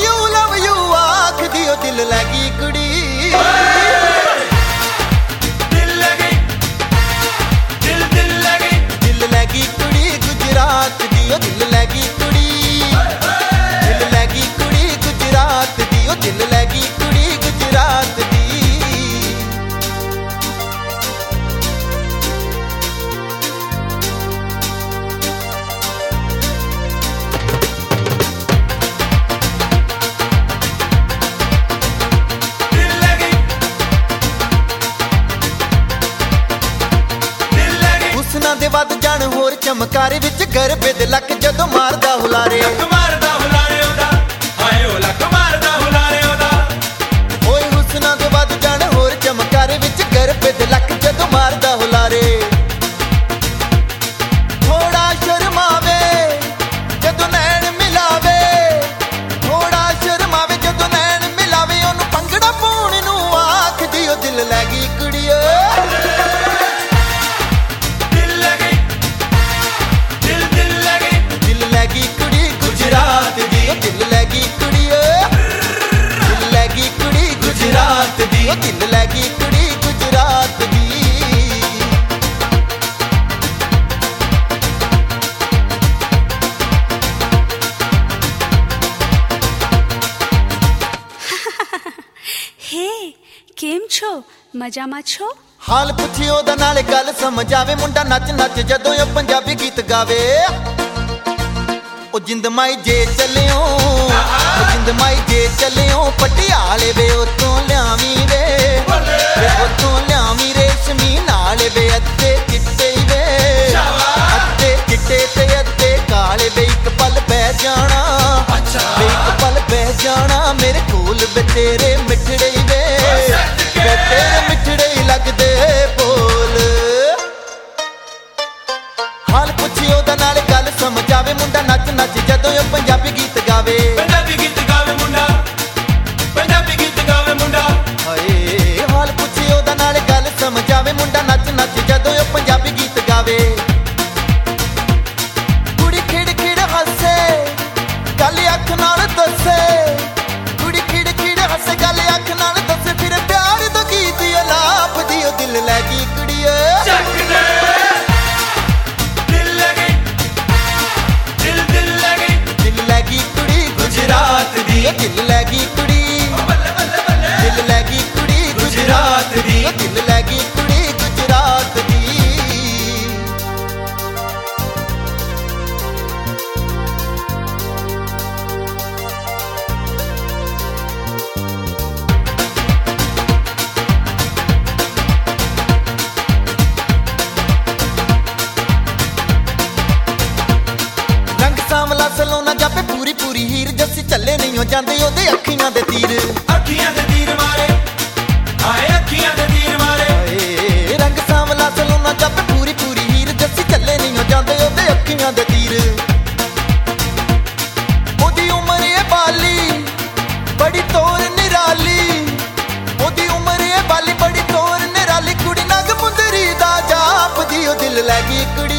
Love you आख दियो दिल लगी कुड़ी। दिल लगी दिल लगी कुड़ी गुजरात दियो दिल लगी कुड़ी। दिल लगी कुड़ी गुजरात दियो दिल लगी कुड़ी गुजरात दी। हुस्ना दे वध जान होर चमकारे विच गरबे दे लक जदों मारदा हुलारे। ओए हुस्ना दे वध जान होर चमकारे विच गरबे दे लक जदों मारदा हुलारे। थोड़ा शर्मावे जदों नैन मिलावे, थोड़ा शर्मावे जदों नैन मिलावे, ओनू भंगड़ा पाउण नू आख दियो दिल लगी कुड़ियो। दिल लगी कुड़ी दिल लगी कुड़ी गुजरात दी। दिल लगी कुड़ी गुजरात दी। हे केम छो मजामा छो। हाल पुछियो दा नाले गल समझ आवे, मुंडा नच नच जदों यो पंजाबी गीत गावे। ओ जिंद माई जे चलियो जिंद माई जे चलियो पटियाले वे उतों लियावी वे उतों लियावी रेशमी नाले वे अद्धे चिट्टे वे अद्धे चिट्टे ते अद्धे काले वे एक पल बह जाना वे एक पल बह जाना मेरे कोल वे तेरे मिठड़े वे तेरे मिठड़े लगदे बोल। हाल पुछियो दा नाल गल समझ आवे, मुंडा नच नच जदों यो पंजाबी गीत गावे। हाए हाल पुछियो दा नाल गल समझ आवे, मुंडा नच नच जदों यो पंजाबी गीत गावे। कुड़ी खिड़ खिड़ हसे गल अख नाल दसे, कुड़ी खिड़ खिड़ हसे गल अख नाल दसे, फिर प्यार दा गीत अलाप दियो दिल लगी कुड़ियो। दिल लगी कुड़ी गुजरात दी। दिल लगी कुड़ी दिल लगी कुड़ी गुजरात दी। दिल लगी कुड़ी गुजरात दी। रंग सावला सलोना जापे पूरी पूरी हीर, जस्सी चले नहीं हो जांदे ओदे अखियां दे तीर। रंग सावला सलोना जापे पूरी पूरी हीर, जस्सी चले नहीं हो जांदे ओदे अखियां दे तीर। ओदी उमर ए बाली बड़ी तोर निराली, ओदी उमर ए बाली बड़ी तोर निराली, कुड़ी नग मुंदरी दा जाप दियो दिल लगी कुड़ी।